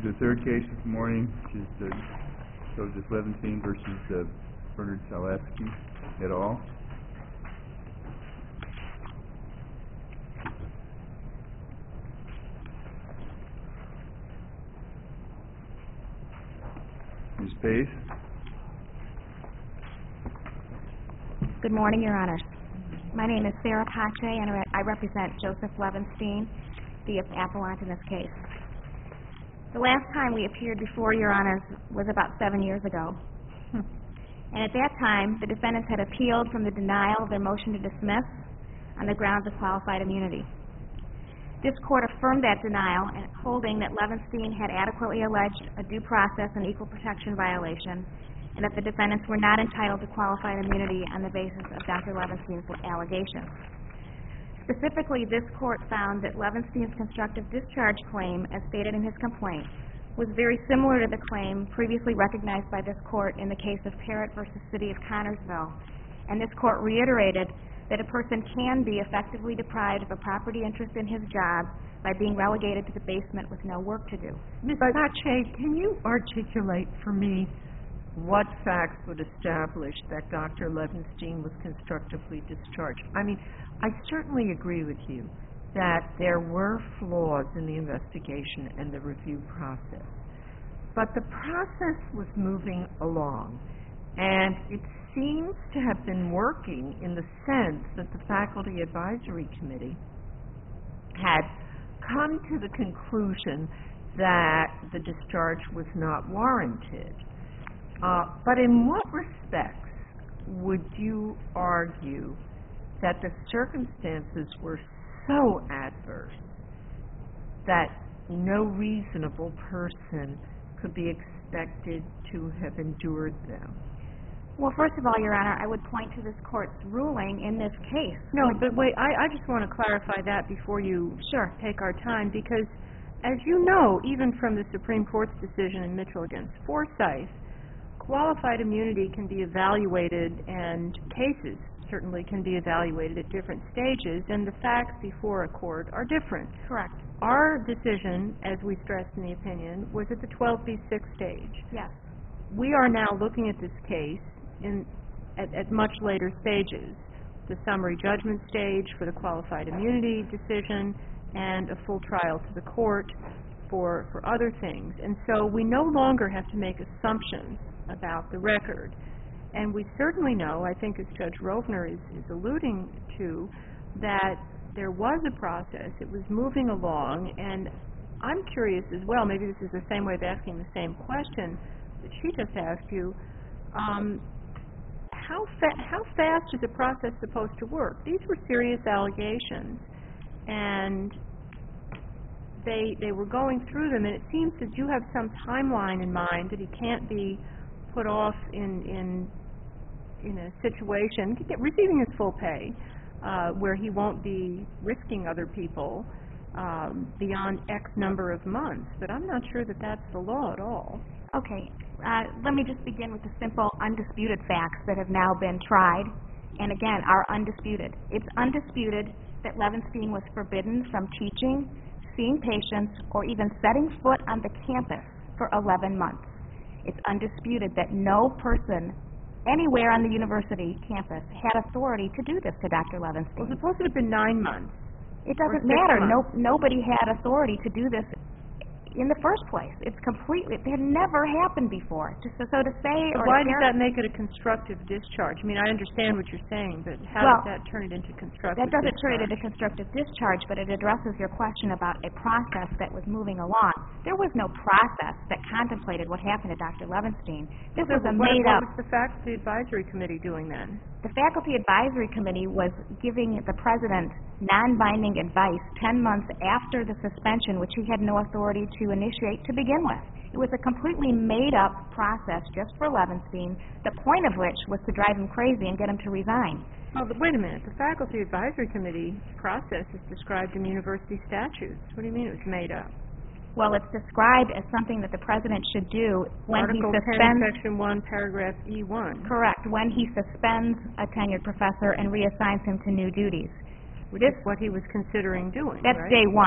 The third case this morning is Joseph Levenstein versus Bernard Salevsky et al. Ms. Pace. Good morning, Your Honors. My name is Sarah Pache, and I represent Joseph Levenstein, the appellant in this case. The last time we appeared before Your Honors was about 7 years ago. And at that time, the defendants had appealed from the denial of their motion to dismiss on the grounds of qualified immunity. This court affirmed that denial, holding that Levenstein had adequately alleged a due process and equal protection violation, and that the defendants were not entitled to qualified immunity on the basis of Dr. Levenstein's allegations. Specifically, this court found that Levenstein's constructive discharge claim, as stated in his complaint, was very similar to the claim previously recognized by this court in the case of Parrott v. City of Connersville. And this court reiterated that a person can be effectively deprived of a property interest in his job by being relegated to the basement with no work to do. Ms. Pache, can you articulate for me what facts would establish that Dr. Levenstein was constructively discharged? I mean, I certainly agree with you that there were flaws in the investigation and the review process. But the process was moving along, and it seems to have been working in the sense that the Faculty Advisory Committee had come to the conclusion that the discharge was not warranted. But in what respects would you argue that the circumstances were so adverse that no reasonable person could be expected to have endured them? Well, first of all, Your Honor, I would point to this court's ruling in this case. No, but wait, I just want to clarify that before you take our time, because as you know, even from the Supreme Court's decision in Mitchell against Forsyth, qualified immunity can be evaluated, and cases certainly can be evaluated at different stages, and the facts before a court are different. Correct. Our decision, as we stressed in the opinion, was at the 12b6 stage. Yes. We are now looking at this case at much later stages, the summary judgment stage for the qualified immunity decision, and a full trial to the court for other things. And so we no longer have to make assumptions about the record. And we certainly know, I think as Judge Rovner is alluding to, that there was a process. It was moving along, and I'm curious as well, maybe this is the same way of asking the same question that she just asked you, how fast is the process supposed to work? These were serious allegations, and they were going through them, and it seems that you have some timeline in mind that he can't be put off in a situation, receiving his full pay, where he won't be risking other people beyond X number of months. But I'm not sure that that's the law at all. Okay. Let me just begin with the simple, undisputed facts that have now been tried, and again, are undisputed. It's undisputed that Levenstein was forbidden from teaching, seeing patients, or even setting foot on the campus for 11 months. It's undisputed that no person anywhere on the university campus had authority to do this to Dr. Levenstein. Well, suppose it had been 9 months. It doesn't matter. Nobody had authority to do this in the first place. It had never happened before. So to say... But why does that make it a constructive discharge? I mean, I understand what you're saying, but how does that turn it into constructive discharge? That doesn't turn it into constructive discharge, but it addresses your question about a process that was moving along. There was no process that contemplated what happened to Dr. Levenstein. This was a made-up... What was the Faculty Advisory Committee doing then? The Faculty Advisory Committee was giving the President non-binding advice 10 months after the suspension, which he had no authority to initiate to begin with. It was a completely made-up process just for Levenstein, the point of which was to drive him crazy and get him to resign. Oh, but wait a minute. The Faculty Advisory Committee process is described in university statutes. What do you mean it was made up? Well, it's described as something that the President should do when Article he suspends... 10, Section 1, Paragraph E1. Correct. When he suspends a tenured professor and reassigns him to new duties. Which is what he was considering doing, That's right? day one.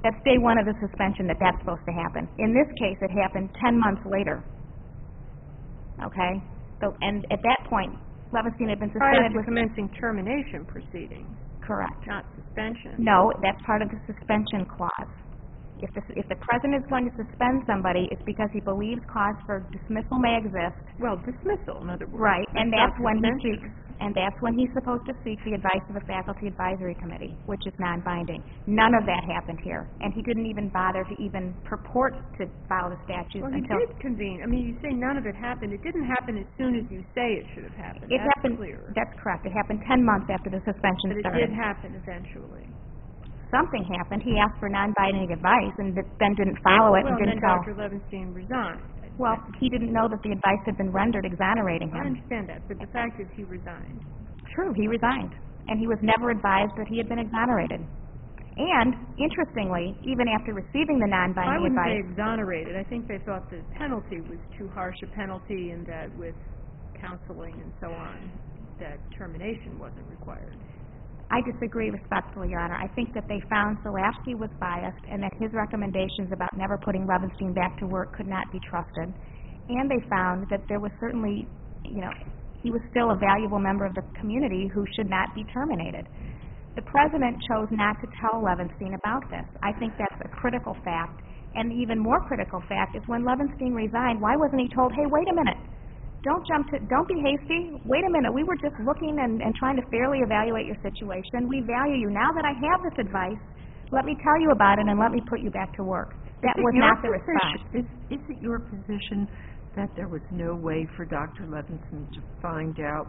That's day one of the suspension that's supposed to happen. In this case, it happened 10 months later. Okay? So, and at that point, Levenstein had been Prior suspended to with... commencing termination proceedings, Correct. not suspension. No, that's part of the suspension clause. If the president is going to suspend somebody, it's because he believes cause for dismissal may exist. Well, dismissal, in other words. Right, and that's not when he suspension. seeks, and that's when he's supposed to seek the advice of the faculty advisory committee, which is non-binding. None of that happened here, and he didn't even bother to even purport to follow the statutes Well, he until... did convene. I mean, you say none of it happened. It didn't happen as soon as you say it should have happened. It That's happened, clear. that's correct. It happened 10 months after the suspension But it started. did happen eventually. Something happened. He asked for non-binding advice and then didn't follow it Well, and and then didn't tell... Dr. Levenstein resigned. Well, he didn't know that the advice had been rendered exonerating I him. understand that, but the fact is he resigned. True, he resigned, and he was never advised that he had been exonerated. And, interestingly, even after receiving the I non-binding wouldn't say advice... exonerated. I think they thought the penalty was too harsh a penalty and that with counseling and so on, that termination wasn't required. I disagree respectfully, Your Honor. I think that they found Zulawski was biased and that his recommendations about never putting Levenstein back to work could not be trusted. And they found that there was certainly, he was still a valuable member of the community who should not be terminated. The president chose not to tell Levenstein about this. I think that's a critical fact. And the even more critical fact is when Levenstein resigned, why wasn't he told, hey, wait a minute, don't be hasty. Wait a minute, we were just looking and trying to fairly evaluate your situation. We value you. Now that I have this advice, let me tell you about it and let me put you back to work. That was not the response. Is it your position that there was no way for Dr. Levenstein to find out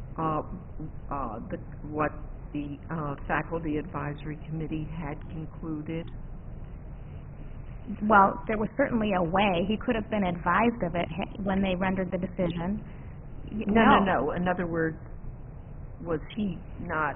what the faculty advisory committee had concluded? Well, there was certainly a way. He could have been advised of it when they rendered the decision. No. In other words, was he not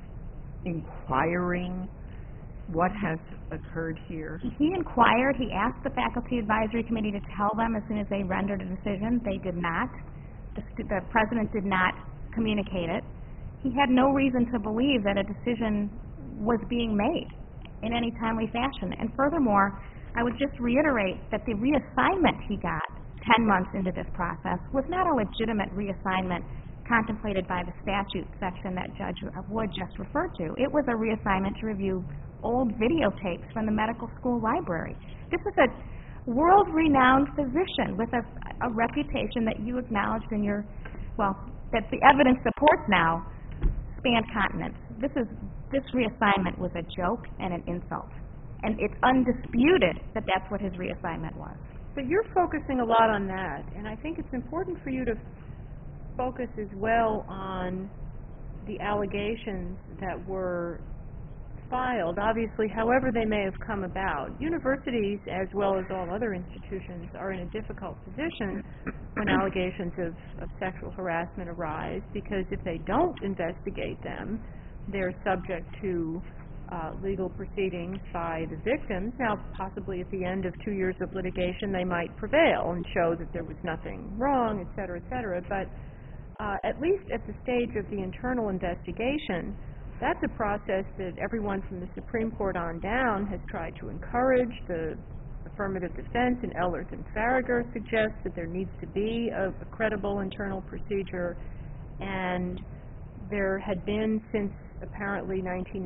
inquiring what has occurred here? He inquired. He asked the faculty advisory committee to tell them as soon as they rendered a decision. They did not. The president did not communicate it. He had no reason to believe that a decision was being made in any timely fashion. And furthermore, I would just reiterate that the reassignment he got 10 months into this process was not a legitimate reassignment contemplated by the statute section that Judge Wood just referred to. It was a reassignment to review old videotapes from the medical school library. This is a world-renowned physician with a reputation that you acknowledged in your, that the evidence supports now, spanned continents. This reassignment was a joke and an insult. And it's undisputed that that's what his reassignment was. But you're focusing a lot on that, and I think it's important for you to focus as well on the allegations that were filed, obviously, however they may have come about. Universities, as well as all other institutions, are in a difficult position when allegations of sexual harassment arise, because if they don't investigate them, they're subject to legal proceedings by the victims. Now, possibly at the end of 2 years of litigation, they might prevail and show that there was nothing wrong, et cetera, but at least at the stage of the internal investigation, that's a process that everyone from the Supreme Court on down has tried to encourage. The affirmative defense in Ehlers and Farragher suggests that there needs to be a credible internal procedure, and there had been since apparently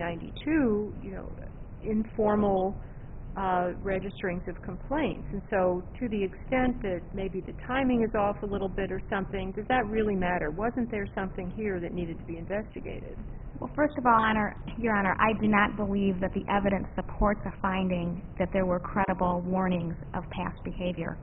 1992, informal registerings of complaints. And so to the extent that maybe the timing is off a little bit or something, does that really matter? Wasn't there something here that needed to be investigated? Well, first of all, Your Honor, I do not believe that the evidence supports a finding that there were credible warnings of past behavior.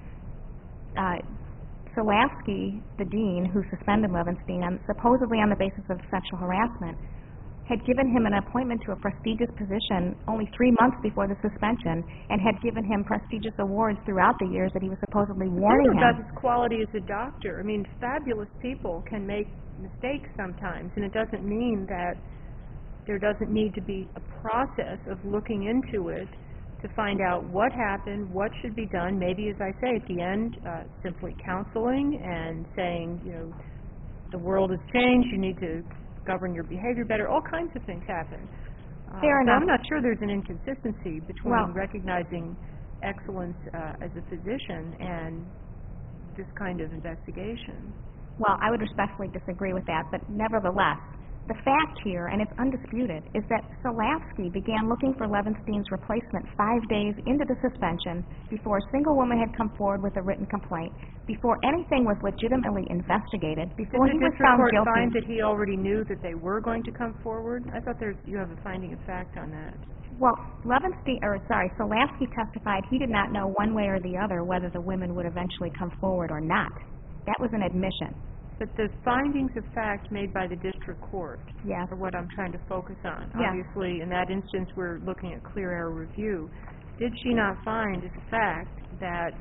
Zulawski, the dean who suspended Levenstein, supposedly on the basis of sexual harassment, had given him an appointment to a prestigious position only 3 months before the suspension and had given him prestigious awards throughout the years that he was supposedly warning him. About his quality as a doctor. I mean, fabulous people can make mistakes sometimes, and it doesn't mean that there doesn't need to be a process of looking into it to find out what happened, what should be done. Maybe, as I say, at the end, simply counseling and saying, the world has changed, you need to govern your behavior better. All kinds of things happen. Fair So enough. I'm not sure there's an inconsistency between Well- recognizing excellence as a physician and this kind of investigation. Well, I would respectfully disagree with that, but nevertheless, the fact here, and it's undisputed, is that Solavsky began looking for Levenstein's replacement 5 days into the suspension before a single woman had come forward with a written complaint, before anything was legitimately investigated, before Did he the was district found court guilty. find that he already knew that they were going to come forward? I thought you have a finding of fact on that. Well, Solavsky testified he did not know one way or the other whether the women would eventually come forward or not. That was an admission. But the findings of fact made by the district court Yes. are what I'm trying to focus on. Yeah. Obviously, in that instance, we're looking at clear error review. Did she not find as a fact that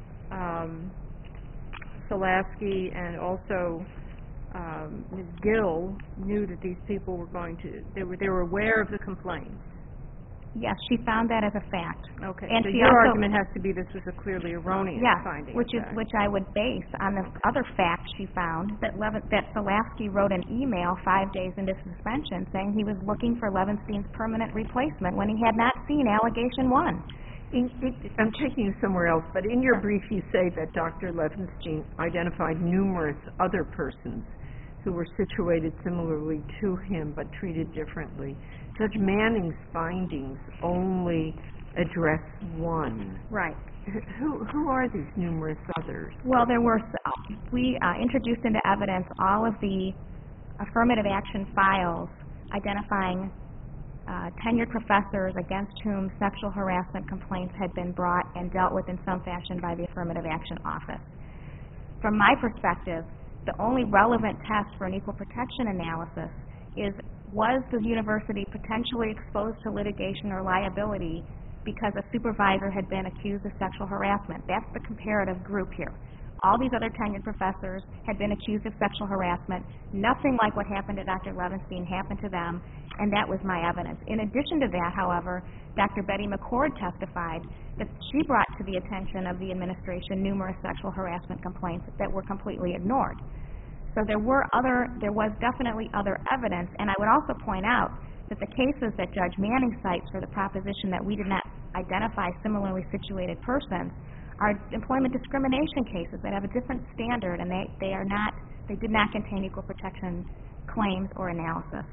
Solavsky and also Ms. Gill knew that these people were going to, they were aware of the complaints? Yes, she found that as a fact. Okay, And so she your also- argument has to be this was a clearly erroneous Yes, finding. which of fact. I would base on the other fact she found, that Solavsky wrote an email 5 days into suspension saying he was looking for Levenstein's permanent replacement when he had not seen allegation 1. I'm taking you somewhere else, but in your brief you say that Dr. Levenstein identified numerous other persons who were situated similarly to him but treated differently. Judge Manning's findings only address one. Right. Who are these numerous others? Well, we introduced into evidence all of the affirmative action files identifying tenured professors against whom sexual harassment complaints had been brought and dealt with in some fashion by the affirmative action office. From my perspective, the only relevant test for an equal protection analysis is, was the university potentially exposed to litigation or liability because a supervisor had been accused of sexual harassment? That's the comparative group here. All these other tenured professors had been accused of sexual harassment. Nothing like what happened to Dr. Levenstein happened to them, and that was my evidence. In addition to that, however, Dr. Betty McCord testified that she brought to the attention of the administration numerous sexual harassment complaints that were completely ignored. So there was definitely other evidence, and I would also point out that the cases that Judge Manning cites for the proposition that we did not identify similarly situated persons are employment discrimination cases that have a different standard, and they did not contain equal protection claims or analysis.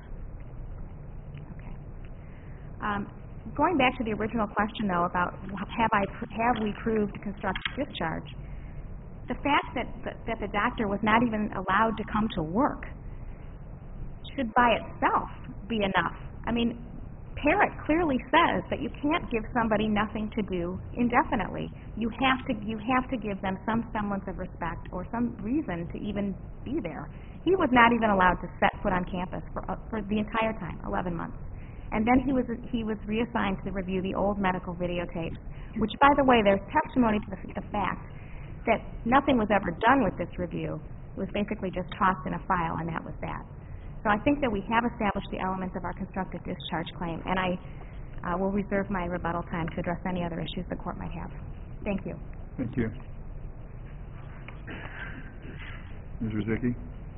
Okay. Going back to the original question, though, about have we proved constructive discharge, the fact that the doctor was not even allowed to come to work should by itself be enough. I mean, Parrott clearly says that you can't give somebody nothing to do indefinitely. You have to give them some semblance of respect or some reason to even be there. He was not even allowed to set foot on campus for the entire time, 11 months. And then he was reassigned to review the old medical videotapes, which, by the way, there's testimony to the fact that nothing was ever done with this review. It was basically just tossed in a file, and that was that. So I think that we have established the elements of our constructive discharge claim, and I will reserve my rebuttal time to address any other issues the court might have. Thank you. Thank you. Ms. Ruzicki?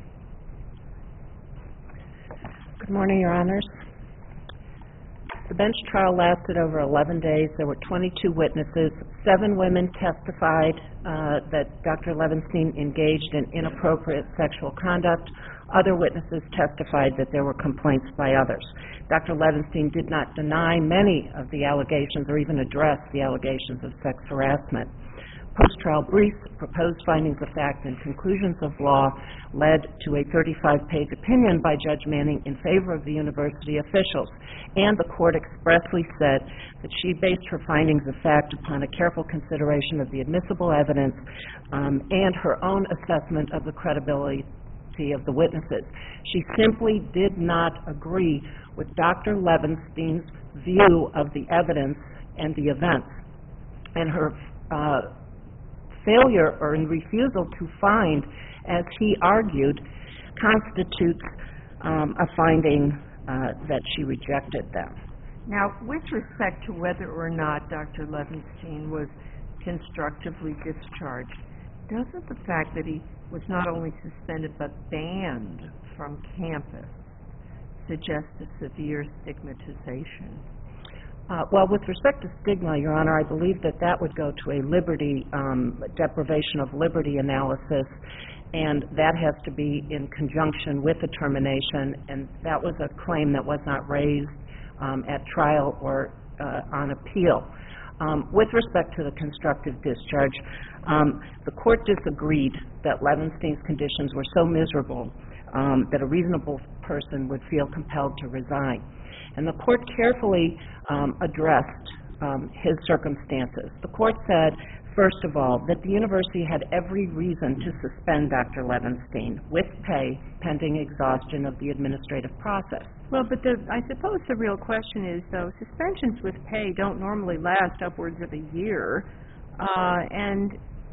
Good morning, Your Honors. The bench trial lasted over 11 days. There were 22 witnesses. 7 women testified that Dr. Levenstein engaged in inappropriate sexual conduct. Other witnesses testified that there were complaints by others. Dr. Levenstein did not deny many of the allegations or even address the allegations of sex harassment. Post-trial briefs, proposed findings of fact, and conclusions of law led to a 35-page opinion by Judge Manning in favor of the university officials, and the court expressly said that she based her findings of fact upon a careful consideration of the admissible evidence and her own assessment of the credibility of the witnesses. She simply did not agree with Dr. Levenstein's view of the evidence and the events, and her failure or refusal to find, as he argued, constitutes a finding that she rejected them. Now, with respect to whether or not Dr. Levenstein was constructively discharged, doesn't the fact that he was not only suspended but banned from campus suggest a severe stigmatization. Well, with respect to stigma, Your Honor, I believe that that would go to a liberty, deprivation of liberty analysis, and that has to be in conjunction with the termination, and that was a claim that was not raised at trial or on appeal. With respect to the constructive discharge, the court disagreed that Levenstein's conditions were so miserable that a reasonable person would feel compelled to resign. And the court carefully addressed his circumstances. The court said, first of all, that the university had every reason to suspend Dr. Levenstein with pay pending exhaustion of the administrative process. Well, but I suppose the real question is, though, suspensions with pay don't normally last upwards of a year, and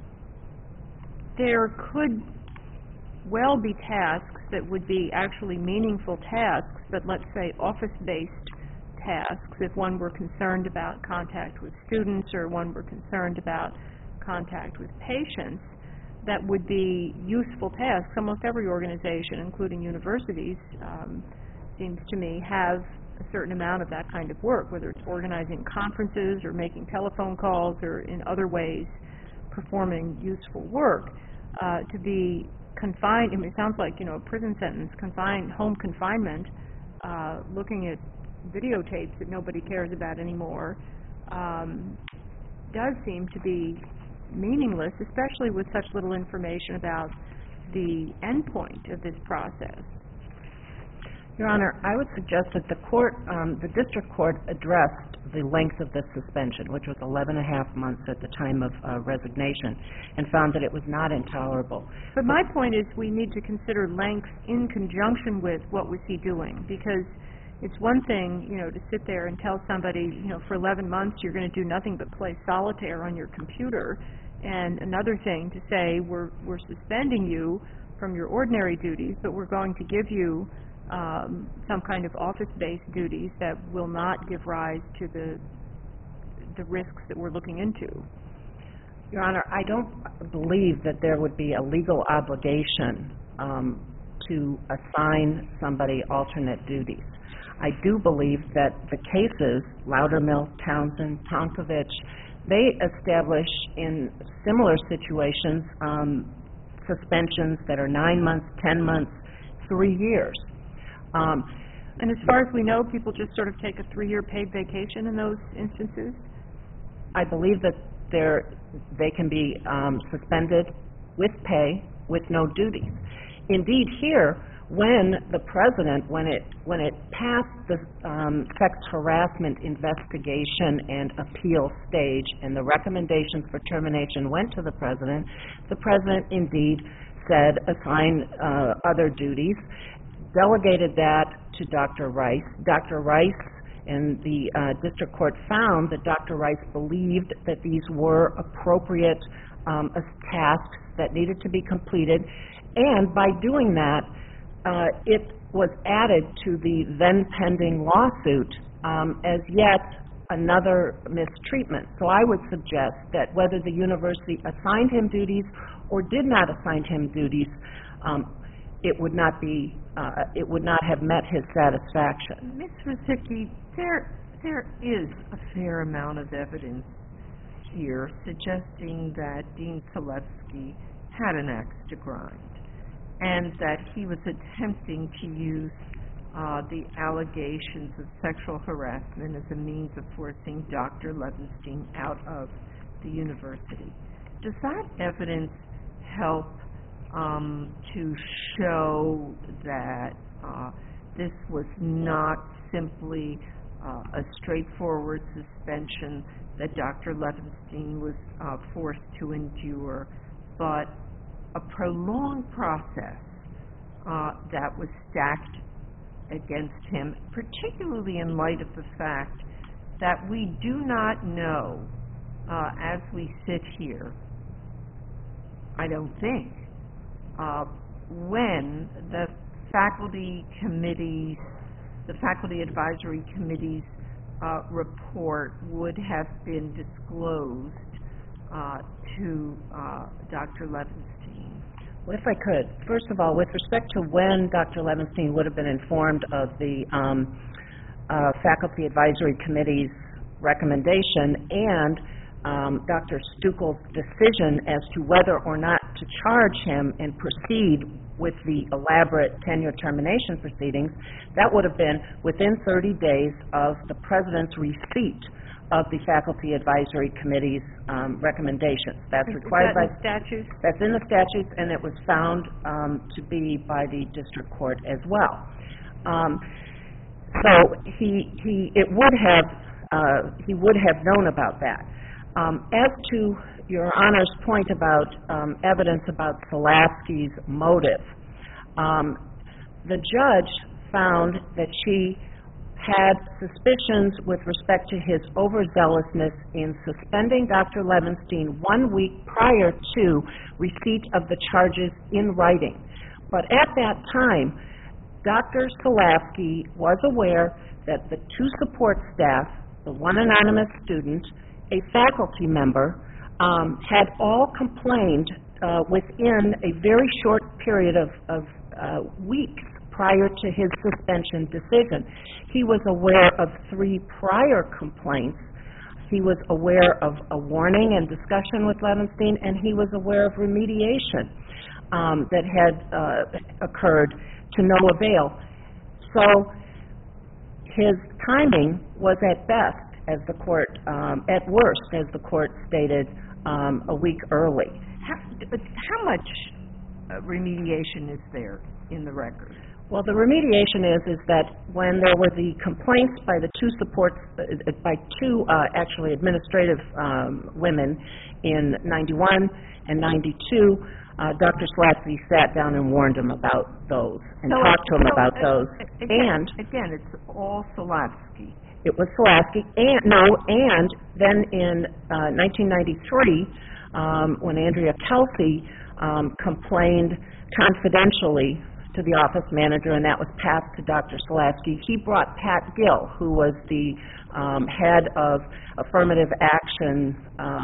there could well be tasks that would be actually meaningful tasks, but let's say office-based tasks, if one were concerned about contact with students or one were concerned about contact with patients, that would be useful tasks. Almost every organization, including universities, seems to me, have a certain amount of that kind of work, whether it's organizing conferences or making telephone calls or in other ways performing useful work. To be confined, I mean, it sounds like, a prison sentence, home confinement, looking at videotapes that nobody cares about anymore, does seem to be meaningless, especially with such little information about the endpoint of this process. Your Honor, I would suggest that the district court addressed the length of the suspension, which was 11 and a half months at the time of resignation, and found that it was not intolerable. But my point is we need to consider length in conjunction with what was he doing, because it's one thing, to sit there and tell somebody, for 11 months you're going to do nothing but play solitaire on your computer, and another thing to say, we're suspending you from your ordinary duties, but we're going to give you some kind of office-based duties that will not give rise to the risks that we're looking into. Your Honor, I don't believe that there would be a legal obligation to assign somebody alternate duties. I do believe that the cases, Loudermill, Townsend, Tonkovich, they establish in similar situations suspensions that are 9 months, 10 months, 3 years. And as far as we know, people just sort of take a 3-year paid vacation in those instances? I believe that they can be suspended with pay, with no duties. Indeed, here, when the president, when it passed the sex harassment investigation and appeal stage, and the recommendations for termination went to the president indeed said assign other duties, delegated that to Dr. Rice. Dr. Rice and the district court found that Dr. Rice believed that these were appropriate tasks that needed to be completed, and by doing that, it was added to the then pending lawsuit as yet another mistreatment. So I would suggest that whether the university assigned him duties or did not assign him duties, it would not have met his satisfaction. Ms. Rosicki, there is a fair amount of evidence here suggesting that Dean Selewski had an axe to grind, and that he was attempting to use the allegations of sexual harassment as a means of forcing Dr. Levenstein out of the university. Does that evidence help to show that this was not simply a straightforward suspension that Dr. Levenstein was forced to endure, but a prolonged process that was stacked against him, particularly in light of the fact that we do not know, as we sit here, I don't think, when the faculty advisory committee's report would have been disclosed to Dr. Levenstein. Well, if I could, first of all, with respect to when Dr. Levenstein would have been informed of the Faculty Advisory Committee's recommendation and Dr. Stuckel's decision as to whether or not to charge him and proceed with the elaborate tenure termination proceedings, that would have been within 30 days of the President's receipt of the Faculty Advisory Committee's recommendations. That's required by... Is that in statutes? That's in the statutes, and it was found to be by the district court as well. So he would have known about that. As to Your Honor's point about evidence about Solasky's motive, the judge found that she had suspicions with respect to his overzealousness in suspending Dr. Levenstein 1 week prior to receipt of the charges in writing. But at that time, Dr. Solasky was aware that the two support staff, the one anonymous student, a faculty member, had all complained within a very short period of weeks prior to his suspension decision. He was aware of 3 prior complaints. He was aware of a warning and discussion with Levenstein, and he was aware of remediation that had occurred to no avail. So his timing was at best, as the court, at worst, as the court stated, a week early. How much remediation is there in the record? Well, the remediation is that when there were the complaints by the two supports, by two actually administrative women in 91 and 92, Dr. Solasky sat down and warned him about those and talked to him about those. Again, it's all Solasky. It was Solasky, and then in 1993, when Andrea Kelsey complained confidentially to the office manager, and that was passed to Dr. Solasky, he brought Pat Gill, who was the head of affirmative action,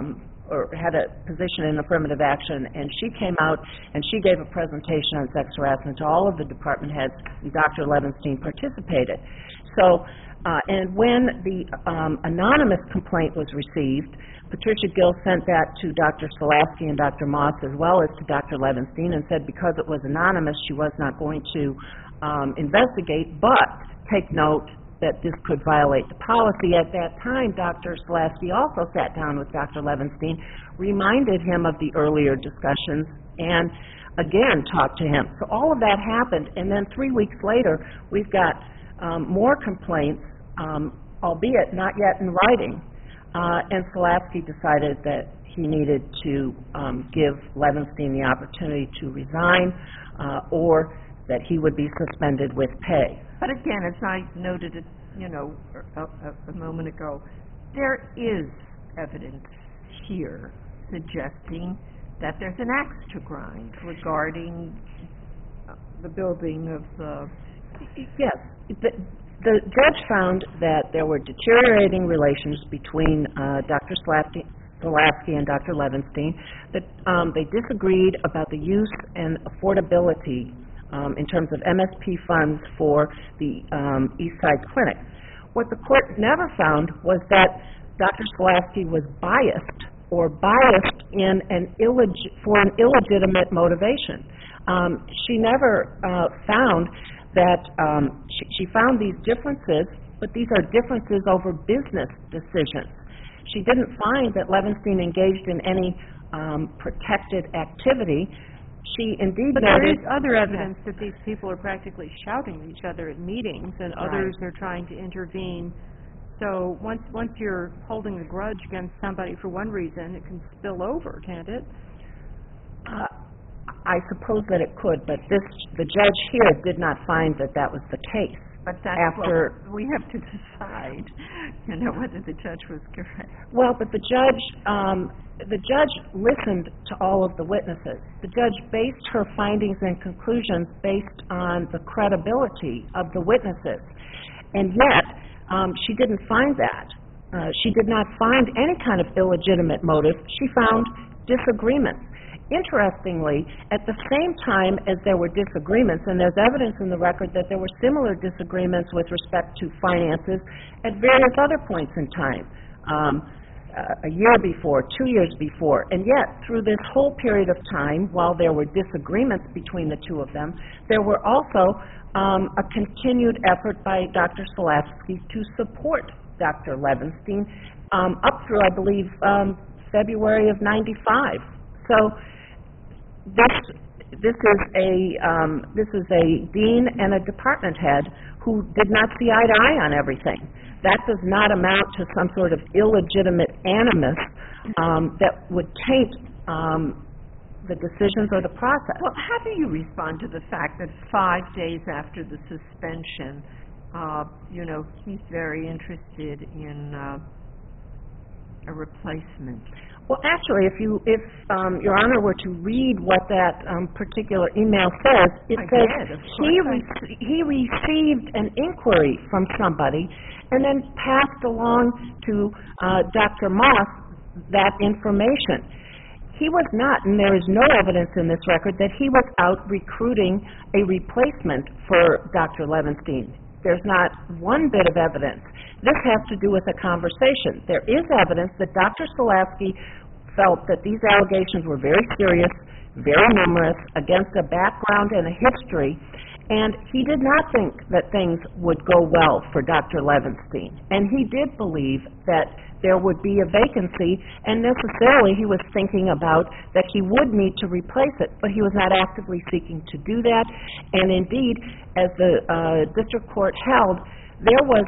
or had a position in affirmative action, and she came out and she gave a presentation on sex harassment to all of the department heads, and Dr. Levenstein participated. So, and when the anonymous complaint was received, Patricia Gill sent that to Dr. Solasky and Dr. Moss as well as to Dr. Levenstein and said because it was anonymous she was not going to investigate, but take note that this could violate the policy. At that time, Dr. Solasky also sat down with Dr. Levenstein, reminded him of the earlier discussions, and again talked to him. So all of that happened, and then 3 weeks later, we've got more complaints, albeit not yet in writing, and Solasky decided that he needed to give Levenstein the opportunity to resign or that he would be suspended with pay. But again, as I noted, a moment ago, there is evidence here suggesting that there's an axe to grind regarding the building of the... Yes. The judge found that there were deteriorating relations between Dr. Solasky and Dr. Levenstein, that they disagreed about the use and affordability in terms of MSP funds for the Eastside Clinic. What the court never found was that Dr. Solasky was biased or biased in for an illegitimate motivation. She never found that she found these differences, but these are differences over business decisions. She didn't find that Levenstein engaged in any protected activity. She indeed But noted... there is other evidence that these people are practically shouting at each other at meetings, and others are trying to intervene. So once you're holding a grudge against somebody for one reason, it can spill over, can't it? I suppose that it could, but the judge here did not find that that was the case. But that's after what we have to decide, whether the judge was correct. Well, but the judge listened to all of the witnesses. The judge based her findings and conclusions based on the credibility of the witnesses. And yet, she didn't find that. She did not find any kind of illegitimate motive. She found disagreement. Interestingly, at the same time as there were disagreements, and there's evidence in the record that there were similar disagreements with respect to finances at various other points in time, a year before, 2 years before, and yet through this whole period of time, while there were disagreements between the two of them, there were also a continued effort by Dr. Solasky to support Dr. Levenstein up through, I believe, February of '95. So this is a dean and a department head who did not see eye to eye on everything. That does not amount to some sort of illegitimate animus that would taint the decisions or the process. Well, how do you respond to the fact that 5 days after the suspension, he's very interested in a replacement? Well, actually, if Your Honor were to read what that particular email says, it says he received an inquiry from somebody and then passed along to Dr. Moss that information. He was not, and there is no evidence in this record, that he was out recruiting a replacement for Dr. Levenstein. There's not one bit of evidence. This has to do with a conversation. There is evidence that Dr. Solasky felt that these allegations were very serious, very numerous, against a background and a history, and he did not think that things would go well for Dr. Levenstein. And he did believe that there would be a vacancy, and necessarily he was thinking about that he would need to replace it, but he was not actively seeking to do that. And indeed, as the district court held, there was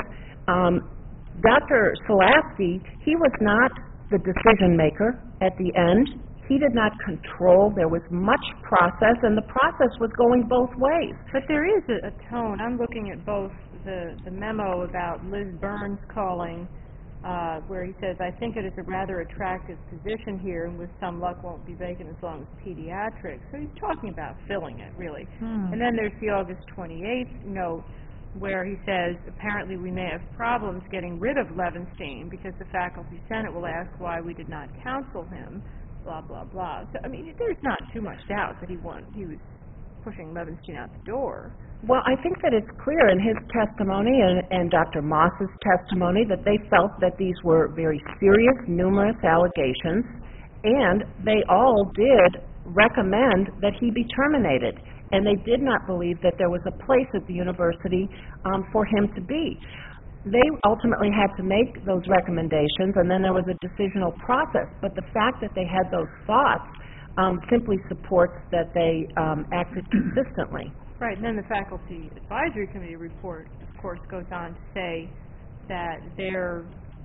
Dr. Solasky, he was not the decision maker at the end. He did not control. There was much process, and the process was going both ways. But there is a tone. I'm looking at both the memo about Liz Burns calling, where he says, I think it is a rather attractive position here, and with some luck won't be vacant as long as pediatrics. So he's talking about filling it, really. And then there's the August 28th note, where he says, apparently we may have problems getting rid of Levenstein because the faculty senate will ask why we did not counsel him, blah, blah, blah. So, I mean, there's not too much doubt that he was pushing Levenstein out the door. Well, I think that it's clear in his testimony and Dr. Moss's testimony that they felt that these were very serious, numerous allegations, and they all did recommend that he be terminated. And they did not believe that there was a place at the university for him to be. They ultimately had to make those recommendations, and then there was a decisional process. But the fact that they had those thoughts simply supports that they acted consistently. Right, and then the Faculty Advisory Committee report, of course, goes on to say that their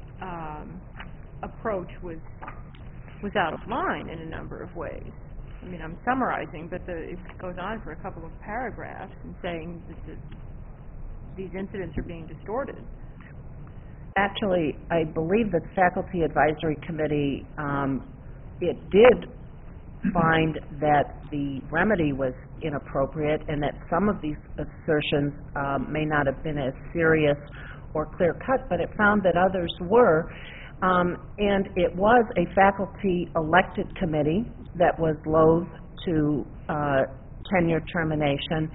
approach was out of line in a number of ways. I mean, I'm summarizing, but it goes on for a couple of paragraphs and saying that these incidents are being distorted. Actually, I believe that the Faculty Advisory Committee, it did find that the remedy was inappropriate and that some of these assertions may not have been as serious or clear-cut, but it found that others were. And it was a faculty elected committee that was loath to tenure termination.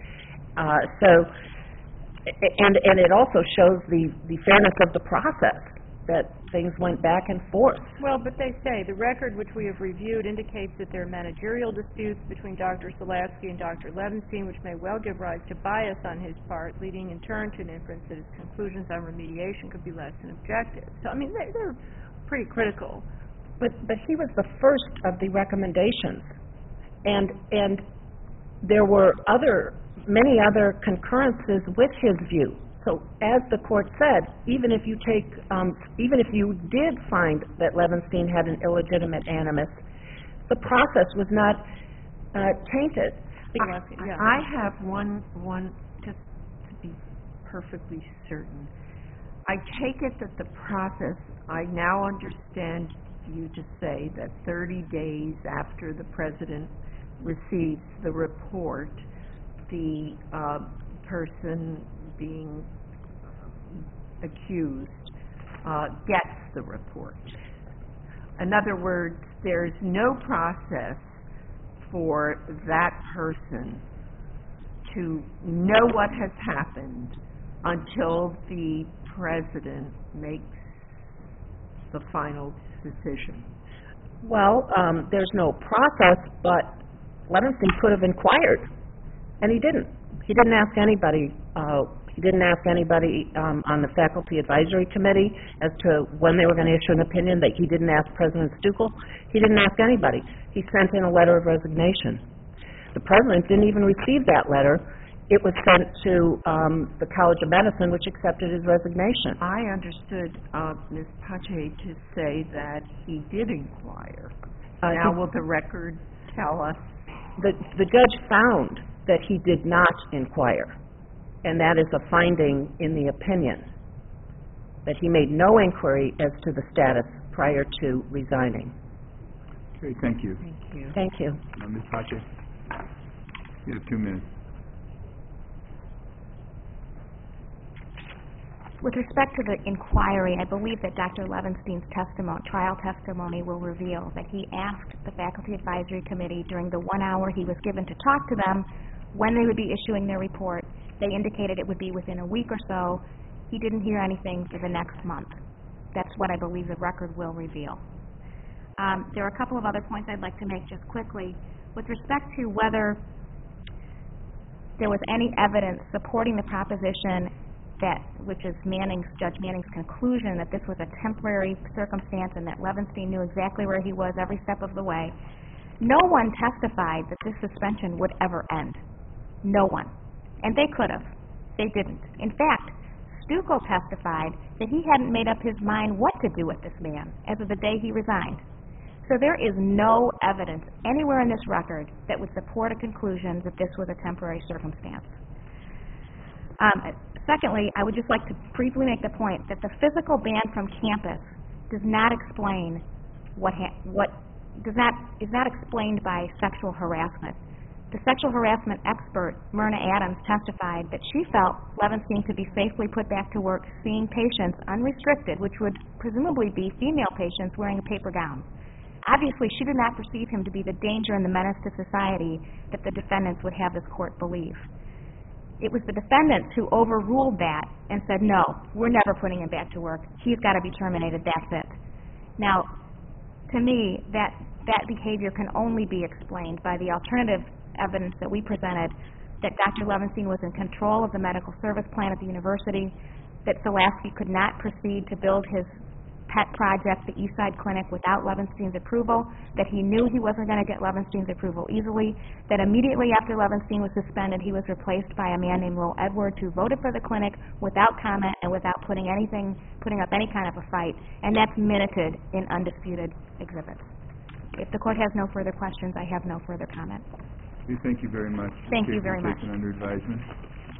And it also shows the fairness of the process, that things went back and forth. Well, but they say the record which we have reviewed indicates that there are managerial disputes between Dr. Solasky and Dr. Levenstein, which may well give rise to bias on his part, leading in turn to an inference that his conclusions on remediation could be less than objective. So, I mean, they're pretty critical. But he was the first of the recommendations, and there were many other concurrences with his view. So, as the court said, even if you did find that Levenstein had an illegitimate animus, the process was not tainted. I have one just to be perfectly certain. I take it that the process, I now understand you to say that 30 days after the president receives the report, the person being accused gets the report. In other words, there's no process for that person to know what has happened until the president makes the final decision? Well, there's no process, but Levenstein could have inquired, and he didn't. He didn't ask anybody. He didn't ask anybody on the faculty advisory committee as to when they were going to issue an opinion. That he didn't ask President Stuckel. He didn't ask anybody. He sent in a letter of resignation. The president didn't even receive that letter. It was sent to the College of Medicine, which accepted his resignation. I understood Ms. Pache to say that he did inquire. Now, will the record tell us? The judge found that he did not inquire, and that is a finding in the opinion, that he made no inquiry as to the status prior to resigning. Okay, thank you. Thank you. Thank you. Ms. Pache, you have 2 minutes. With respect to the inquiry, I believe that Dr. Levenstein's trial testimony will reveal that he asked the Faculty Advisory Committee during the 1 hour he was given to talk to them when they would be issuing their report. They indicated it would be within a week or so. He didn't hear anything for the next month. That's what I believe the record will reveal. There are a couple of other points I'd like to make just quickly. With respect to whether there was any evidence supporting the proposition which is Judge Manning's conclusion that this was a temporary circumstance and that Levenstein knew exactly where he was every step of the way, no one testified that this suspension would ever end. No one. And they could have. They didn't. In fact, Stuckel testified that he hadn't made up his mind what to do with this man as of the day he resigned. So there is no evidence anywhere in this record that would support a conclusion that this was a temporary circumstance. Secondly, I would just like to briefly make the point that the physical ban from campus does not explain is not explained by sexual harassment. The sexual harassment expert, Myrna Adams, testified that she felt Levenstein could be safely put back to work seeing patients unrestricted, which would presumably be female patients wearing a paper gown. Obviously, she did not perceive him to be the danger and the menace to society that the defendants would have this court believe. It was the defendants who overruled that and said, no, we're never putting him back to work. He's got to be terminated. That's it. Now, to me, that behavior can only be explained by the alternative evidence that we presented, that Dr. Levenstein was in control of the medical service plan at the university, that Solaski could not proceed to build his pet project, the Eastside Clinic, without Levenstein's approval, that he knew he wasn't going to get Levenstein's approval easily, that immediately after Levenstein was suspended, he was replaced by a man named Roel Edwards who voted for the clinic without comment and without putting up any kind of a fight, and that's minuted in undisputed exhibits. If the court has no further questions, I have no further comment. We thank you very much. Thank you very much. Taken under advisement.